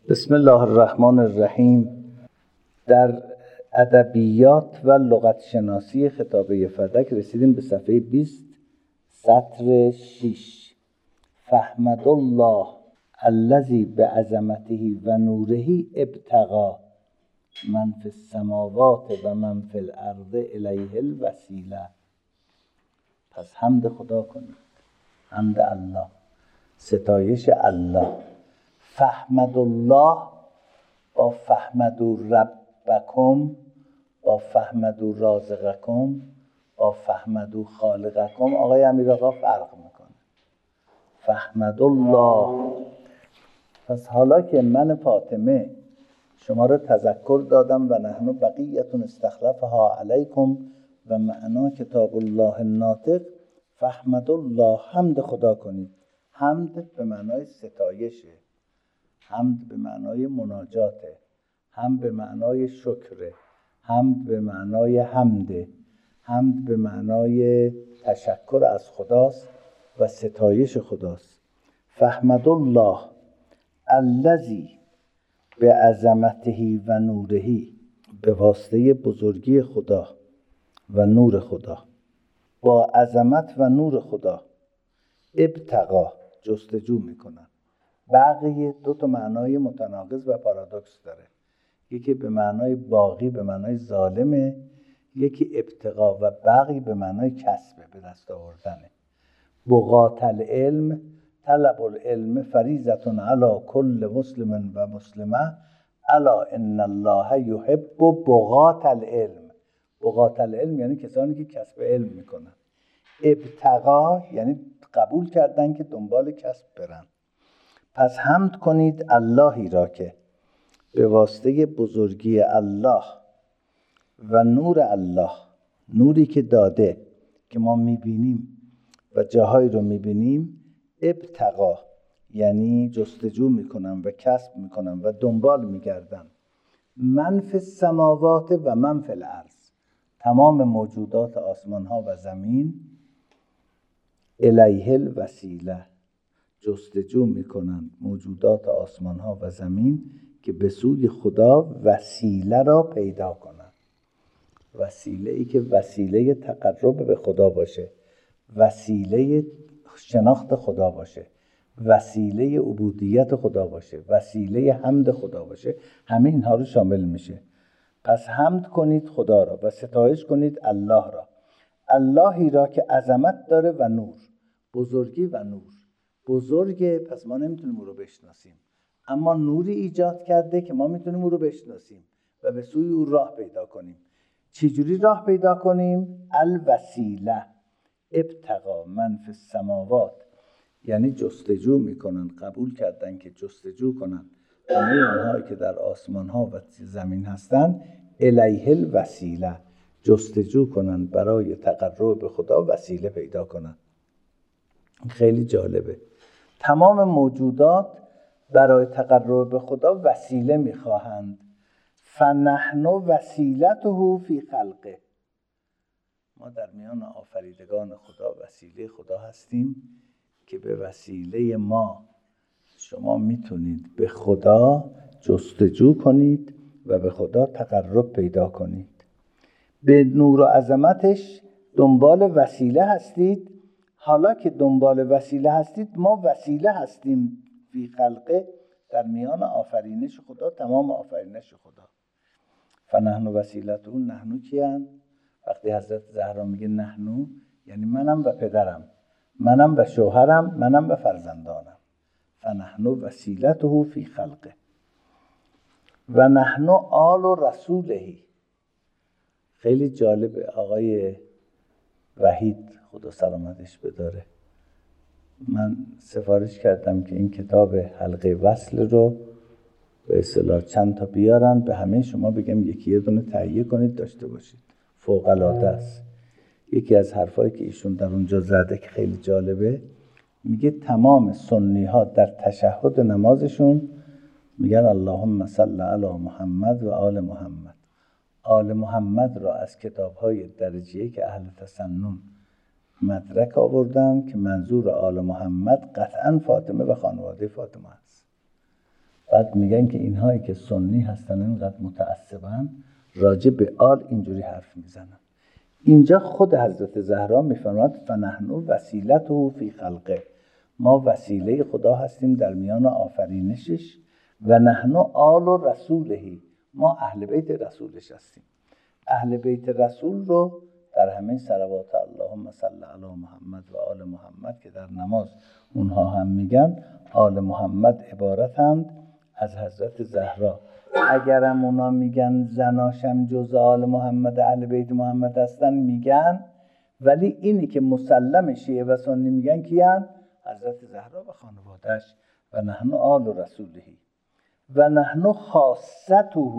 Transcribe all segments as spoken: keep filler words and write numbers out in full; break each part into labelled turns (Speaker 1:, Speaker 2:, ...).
Speaker 1: بسم الله الرحمن الرحیم. در ادبیات و لغت شناسی خطابه فدک رسیدیم به صفحه بیست سطر شش. فاحمد الله الذی بعظمته و نوره ابتغى من فی السماوات و من فی الارض الیه الوسیله. پس حمد خدا کنید، حمد الله، ستایش الله. فاحمد الله با فاحمدوا ربکم، با فاحمدوا رازقکم، با فاحمدوا خالقکم آقای امیرآقا فرق میکنه. فاحمد الله. پس حالا که من فاطمه شما را تذکر دادم و نحن بقیتون استخلفها علیکم و معنا کتاب الله الناطق، فاحمد الله، حمد خدا کنید. حمد به معنای ستایشه، حمد به معنای مناجاته، حمد به معنای شکره، حمد به معنای حمده، حمد به معنای تشکر از خداست و ستایش خداست. فاحمد الله الذی بعظمته و نوره، به واسطه بزرگی خدا و نور خدا، با عظمت و نور خدا ابتغا، جستجو میکنن. بقیه دو تا معنای متناقض و پارادوکس داره. یکی به معنای باقی به معنای ظالمه، یکی ابتغا و بقی به معنای کسبه، به دست آوردنه. بغاة العلم طلب العلم فریضة علی کل مسلم و مسلمه الا ان الله یحب بغاة العلم. بغاة العلم یعنی کسانی که کسب علم میکنن. ابتغا یعنی قبول کردن که دنبال کسب برن. پس حمد کنید اللهی را که به واسطه بزرگی الله و نور الله، نوری که داده که ما میبینیم و جاهایی رو میبینیم، ابتغا یعنی جستجو میکنن و کسب میکنن و دنبال میگردن. من فی السماوات و من فی الارض، تمام موجودات آسمان ها و زمین، الیه الوسیله، جستجو میکنن موجودات آسمان ها و زمین که به سوی خدا وسیله را پیدا کنن. وسیله ای که وسیله تقرب به خدا باشه، وسیله شناخت خدا باشه، وسیله عبودیت خدا باشه، وسیله حمد خدا باشه، همه اینها رو شامل میشه. پس حمد کنید خدا را و ستایش کنید الله را، اللهی را که عظمت داره و نور، بزرگی و نور. بزرگه پس ما نمیتونیم او رو بشناسیم، اما نوری ایجاد کرده که ما میتونیم او رو بشناسیم و به سوی او راه پیدا کنیم. چجوری راه پیدا کنیم؟ الوسیله. ابتغا من فی السماوات یعنی جستجو میکنن، قبول کردن که جستجو کنن همه اونهایی که در آسمان ها و زمین هستن، الیه الوسیله، جستجو کنن برای تقرب به خدا وسیله پیدا کنن. خیلی جالبه. تمام موجودات برای تقرب به خدا وسیله میخواهند. فنحن وسیلته فی خلقه، ما در میان آفریدگان خدا وسیله خدا هستیم که به وسیله ما شما میتونید به خدا جستجو کنید و به خدا تقرب پیدا کنید. به نور و عظمتش دنبال وسیله هستید. حالا که دنبال وسیله هستید، ما وسیله هستیم فی خلقه، در میان آفرینش خدا، تمام آفرینش خدا. فنحن وسیلته، نحنو کیان؟ وقتی حضرت زهرا میگه نحنو یعنی منم و پدرم، منم و شوهرم، منم و فرزندانم. فنحن وسیلته فی خلقه و نحن آل رسوله. خیلی جالبه. آقای وحید خدا سلامتش بداره، من سفارش کردم که این کتاب حلقه وصل رو به اصطلاح چند تا بیارن، به همه شما بگم یکی یه دونه تهیه کنید داشته باشید. فوق العاده است. یکی از حرفایی که ایشون در اونجا زده که خیلی جالبه، میگه تمام سنی ها در تشهد نمازشون میگن اللهم صل علی محمد و آل محمد. آل محمد را از کتاب های درجه‌ای که اهل تسنن مدرک آوردن که منظور آل محمد قطعا فاطمه و خانواده فاطمه است. بعد میگن که اینهایی که سنی هستن اینقدر متعصبن راجع به آل اینجوری حرف میزنن. اینجا خود حضرت زهرا میفرماد فنحن وسیلته فی خلقه، ما وسیله خدا هستیم در میان آفرینشش، و نحن آل و رسوله، ما اهل بیت رسولش هستیم. اهل بیت رسول رو در همه صلوات اللهم صل علی محمد و آل محمد که در نماز اونها هم میگن، آل محمد عبارتند از حضرت زهرا. اگرم اونا میگن زناشم جز آل محمد اهل بیت محمد هستن میگن، ولی اینی که مسلم شیعه و سنی میگن کیان؟ حضرت زهرا و خانواده‌اش. و نحن آل رسوله و نحن خاصته،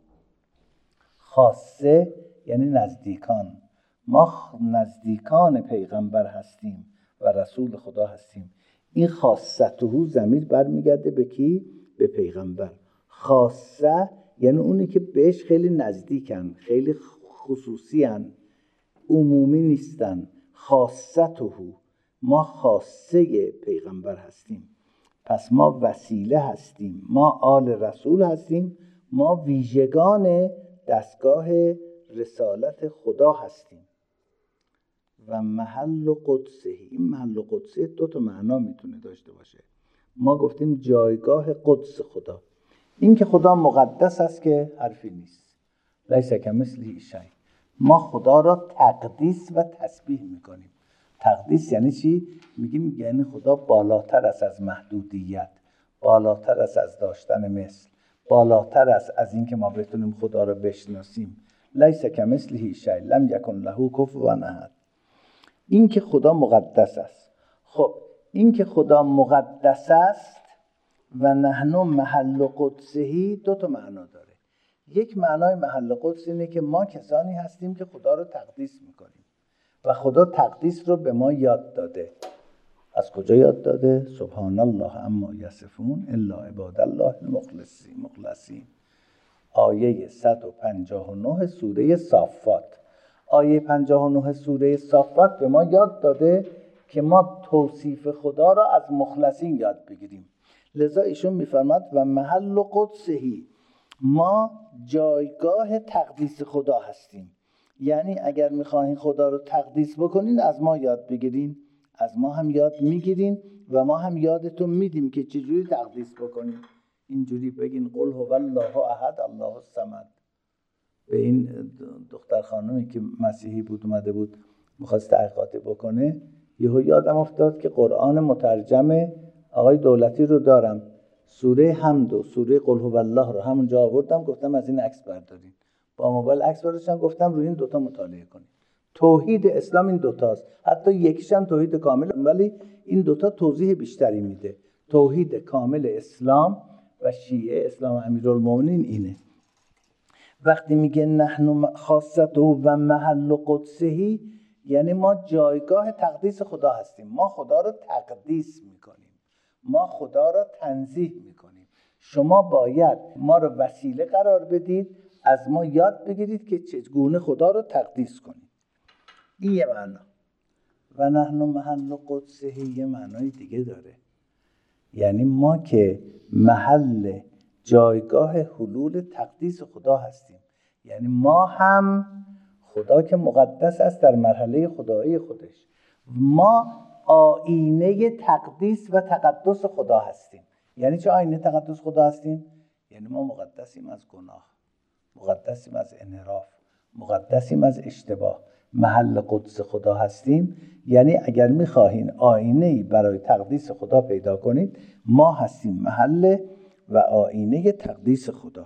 Speaker 1: خاصه یعنی نزدیکان، ما نزدیکان پیغمبر هستیم و رسول خدا هستیم. این خاصته ضمیر برمیگرده به کی؟ به پیغمبر. خاصه یعنی اونی که بهش خیلی نزدیکن، خیلی خصوصی هن، عمومی نیستن. خاصته، ما خاصه پیغمبر هستیم، پس ما وسیله هستیم، ما آل رسول هستیم، ما ویژگان دستگاه رسالت خدا هستیم. و محل قدسه، این محل قدسه دو تا معنا میتونه داشته باشه. ما گفتیم جایگاه قدس خدا، این که خدا مقدس است که حرفی نیست، لیس کمثله شیء. ما خدا را تقدیس و تسبیح میکنیم. تقدیس یعنی چی؟ میگیم یعنی خدا بالاتر است از محدودیت، بالاتر است از داشتن مثل، بالاتر است از این که ما بتونیم خدا را بشناسیم. لیس کمثله شیء لم یکن له کفوا احد. این که خدا مقدس است. خب این که خدا مقدس است و نحن محل قدسه دو تا معنا داره. یک معنای محل قدس اینه که ما کسانی هستیم که خدا رو تقدیس میکنیم و خدا تقدیس رو به ما یاد داده. از کجا یاد داده؟ سبحان الله عما یصفون الا عباد الله المخلصین مخلصین. آیه صد و پنجاه و نه سوره صافات. آیه پنجاه و نه سوره صافات به ما یاد داده که ما توصیف خدا را از مخلصین یاد بگیریم. لذا ایشون میفرماد و محل قدسهی، ما جایگاه تقدیس خدا هستیم. یعنی اگر میخواین خدا رو تقدیس بکنین از ما یاد بگیرین، از ما هم یاد میگیرین و ما هم یادتون میدیم که چجوری تقدیس بکنین. اینجوری بگین قل هو الله احد الله الصمد. به این دختر خانمی که مسیحی بود اومده بود میخواست تحقیقات بکنه، یهو یادم افتاد که قرآن مترجم آقای دولتی رو دارم، سوره حمد و سوره قل هو الله رو همونجا آوردم، گفتم از این عکس بردارین. با موبایل عکس برداشتم، گفتم روی این دوتا مطالعه کنین. توحید اسلام این دوتاست، حتی یکیش هم توحید کامل، ولی این دوتا توضیح بیشتری میده. توحید کامل اسلام و شیعه اسلام امیرالمومنین اینه. وقتی میگه نحن خاصته و محل قدسهی یعنی ما جایگاه تقدیس خدا هستیم. ما خدا رو تقدیس میکنیم، ما خدا رو تنزیه میکنیم. شما باید ما رو وسیله قرار بدید، از ما یاد بگیرید که چگونه خدا رو تقدیس کنید. این یه معنا. و نحن محل قدسه یه معنای دیگه داره، یعنی ما که محل جایگاه حلول تقدیس خدا هستیم. یعنی ما هم خدا که مقدس است در مرحله خدایی خودش، ما آینه تقدیس و تقدس خدا هستیم. یعنی چه آینه تقدس خدا هستیم؟ یعنی ما مقدسیم از گناه، مقدسیم از انحراف، مقدسیم از اشتباه. محل قدس خدا هستیم. یعنی اگر میخواهین آینه‌ای برای تقدیس خدا پیدا کنید، ما هستیم محل و آینه تقدیس خدا.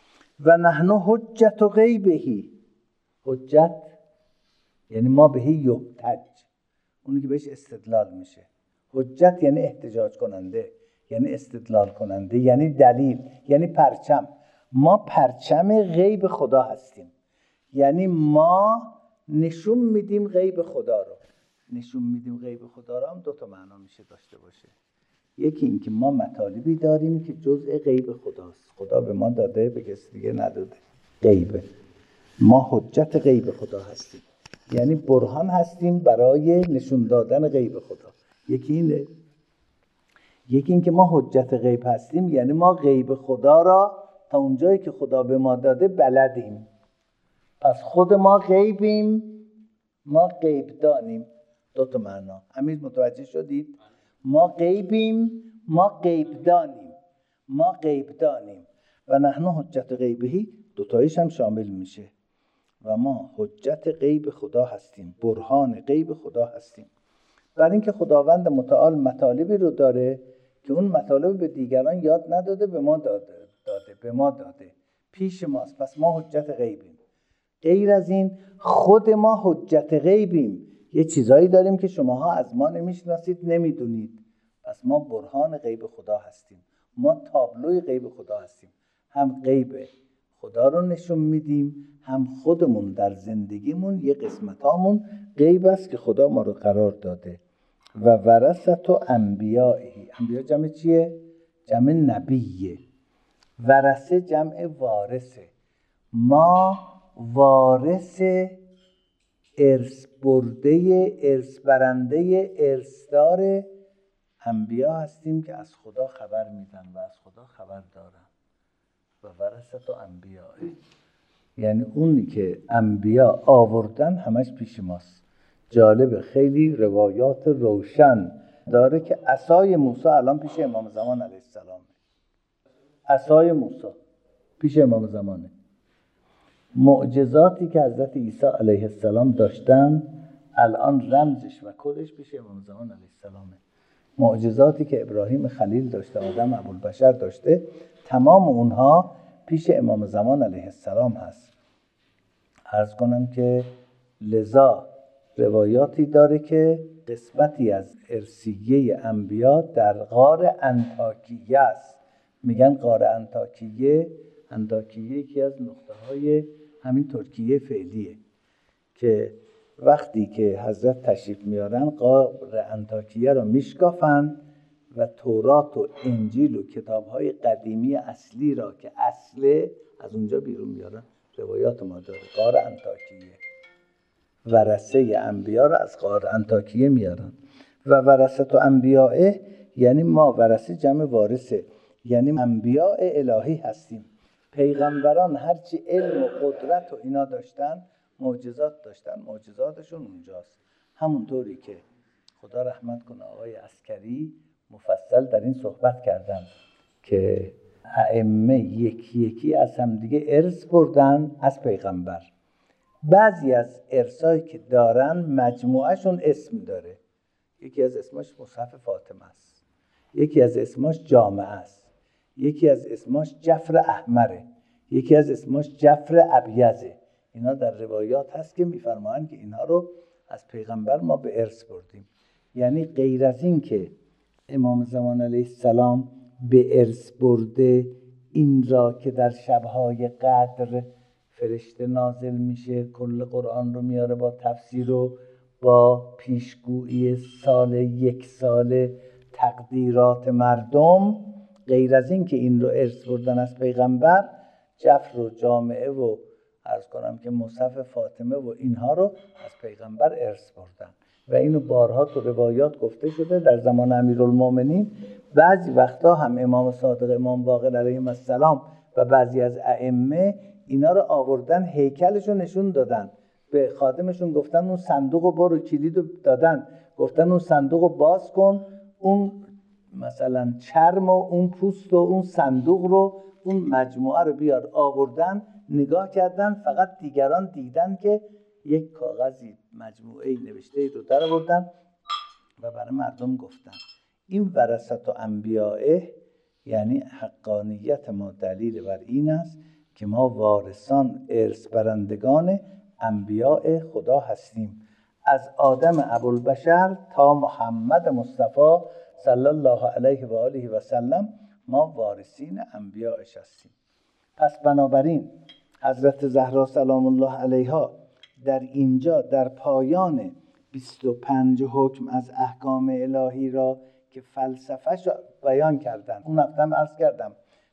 Speaker 1: و نحن حجت و غیبهی. حجت یعنی ما بهی یحتج، اونی که بهش استدلال میشه. حجت یعنی احتجاج کننده، یعنی استدلال کننده، یعنی دلیل، یعنی پرچم. ما پرچم غیب خدا هستیم. یعنی ما نشون میدیم غیب خدا رو. نشون میدیم غیب خدا رو هم دو تا معنا میشه داشته باشه. یکی این که ما مطالبی داریم که جزء غیب خداست، خدا به ما داده، به کسی دیگه نداده. غیبه. ما حجت غیب خدا هستیم، یعنی برهان هستیم برای نشون دادن غیب خدا. یکی اینه. یکی این که ما حجت غیب هستیم، یعنی ما غیب خدا را تا اونجایی که خدا به ما داده بلدیم. پس خود ما غیبیم، ما غیب دانیم. دو تا معنا. امیر متوجه شدید؟ ما غیبیم، ما غیب دانیم. ما غیب دانیم و نحن حجت غیبهی، دوتایش هم شامل میشه. و ما حجت غیب خدا هستیم، برهان غیب خدا هستیم. برای اینکه خداوند متعال مطالبی رو داره که اون مطالب به دیگران یاد نداده، به ما داده داده به ما داده پیش ماست. پس ما حجت غیبیم. غیر از این خود ما حجت غیبیم. یه چیزایی داریم که شماها از ما نمیشناسید، نمیدونید. پس ما برهان غیب خدا هستیم، ما تابلوی غیب خدا هستیم. هم غیب خدا رو نشون میدیم، هم خودمون در زندگیمون یه قسمتامون غیب است که خدا ما رو قرار داده. و ورثت و انبیائه، انبیا جمع چیه؟ جمع نبیه. ورثه جمع وارثه. ما وارث ارث برده، ارث برنده، ارثدار انبیا هستیم که از خدا خبر میدن و از خدا خبر دارن. و ورثت و انبیائه یعنی اونی که انبیا آوردن همش پیش ماست. جالب، خیلی روایات روشن داره که عصای موسی الان پیش امام زمان علیه السلام. عصای موسی پیش امام زمانه. معجزاتی که حضرت عیسی علیه السلام داشتن الان رمزش و کدش پیش امام زمان علیه السلامه. معجزاتی که ابراهیم خلیل داشته، آدم ابوالبشر داشته، تمام اونها پیش امام زمان علیه السلام هست. عرض کنم که لذا روایاتی داره که قسمتی از ارثیه انبیا در غار انطاکیه است. میگن غار انطاکیه، انطاکیه یکی از نقطه های همین ترکیه فعلیه که وقتی که حضرت تشریف میارن غار انطاکیه را میشکافن و تورات و انجیل و کتاب‌های قدیمی اصلی را که اصله از اونجا بیرون میارن. روایات ما داره غار انطاکیه. ورثه انبیا را از غار انطاکیه میارن. و ورثت و انبیائه یعنی ما ورثه جمع وارثه، یعنی انبیاء الهی هستیم. پیغمبران هرچی علم و قدرت و اینا داشتن، معجزات داشتن، معجزاتشون اونجاست. همونطوری که خدا رحمت کنه آقای عسکری مفصل در این صحبت کردن که ائمه یکی یکی از هم دیگه ارث بردن از پیغمبر. بعضی از ارثایی که دارن مجموعهشون اسم داره. یکی از اسماش مصحف فاطمه است، یکی از اسماش جامعه است، یکی از اسماش جفر احمره، یکی از اسماش جفر ابیضه. اینا در روایات هست که میفرمایند که اینها رو از پیغمبر ما به ارث بردیم. یعنی غیر از این که امام زمان علیه السلام به ارث برده این را که در شبهای قدر فرشته نازل میشه، کل قرآن رو میاره با تفسیر و با پیشگویی سال یک سال تقدیرات مردم. غیر از این که این رو ارث بردن از پیغمبر، جفر و جامعه و عرض کنم که مصحف فاطمه و اینها رو از پیغمبر ارث بردن و اینو بارها تو روایات گفته شده. در زمان امیرالمومنین بعضی وقتا هم امام صادق، امام باقر علیه السلام و بعضی از ائمه اینا رو آوردن، هیکلش رو نشون دادن، به خادمشون گفتن اون صندوق رو برو، کلید رو دادن، گفتن اون صندوق رو باز کن، اون مثلا چرم و اون پوست و اون صندوق رو، اون مجموعه رو بیار. آوردن، نگاه کردن، فقط دیگران دیدن که یک کاغذی مجموعه نوشته رو در آوردن و برای مردم گفتن. این ورثت و انبیائه یعنی حقانیت ما دلیل بر این است که ما وارثان، ارث برندگان انبیاء خدا هستیم. از آدم ابوالبشر تا محمد مصطفی صلی الله علیه و آله و سلم ما وارثین انبیاءش هستیم. پس بنابراین حضرت زهرا سلام الله علیها در اینجا در پایان بیست و پنج حکم از احکام الهی را که فلسفه‌اش بیان کردن، اون هفتم عرض کردم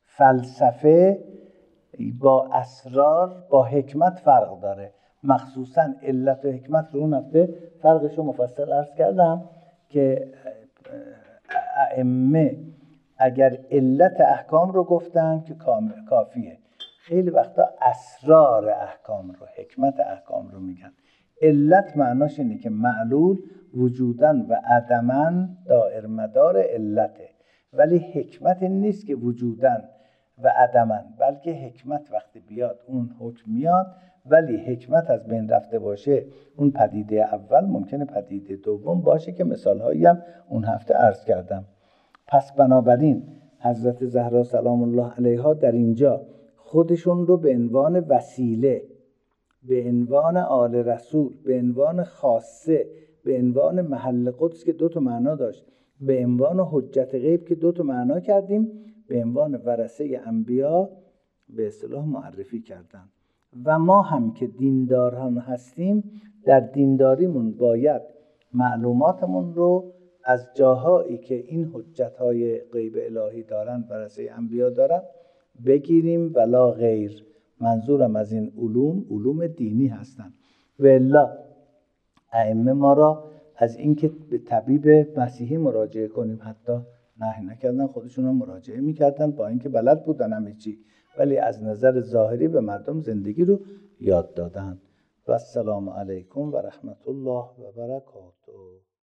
Speaker 1: فلسفه با اسرار با حکمت فرق داره، مخصوصا علت و حکمت رو اون هفته فرقش رو مفصل عرض کردم که ائمه اگر علت احکام رو گفتن که کافیه. خیلی وقتا اسرار احکام رو، حکمت احکام رو میگن. علت معناش اینه که معلول وجودن و عدمن دائر مدار علته، ولی حکمت این نیست که وجودن و عدمن، بلکه حکمت وقتی بیاد اون حکم میاد، ولی حکمت از بین رفته باشه اون پدیده اول ممکنه پدیده دوم باشه که مثالهایی هم اون هفته عرض کردم. پس بنابراین حضرت زهرا سلام الله علیها در اینجا خودشون رو به عنوان وسیله، به عنوان آل رسول، به عنوان خاصه، به عنوان محل قدس که دو تا معنا داشت، به عنوان حجت غیب که دو تا معنا کردیم، به عنوان ورثه انبیا به اصطلاح معرفی کردن. و ما هم که دینداران هستیم، در دینداریمون باید معلوماتمون رو از جاهایی که این حجت‌های غیب الهی دارن، ورثه انبیا دارن، بگیریم ولا غیر. منظورم از این علوم علوم دینی هستن. و الا ائمه ما را از اینکه به طبیب مسیحی مراجعه کنیم حتی نهی نکردن، خودشون هم مراجعه میکردن با اینکه بلد بودن همه چی، ولی از نظر ظاهری به مردم زندگی رو یاد دادن. و السلام علیکم و رحمت الله و برکاته.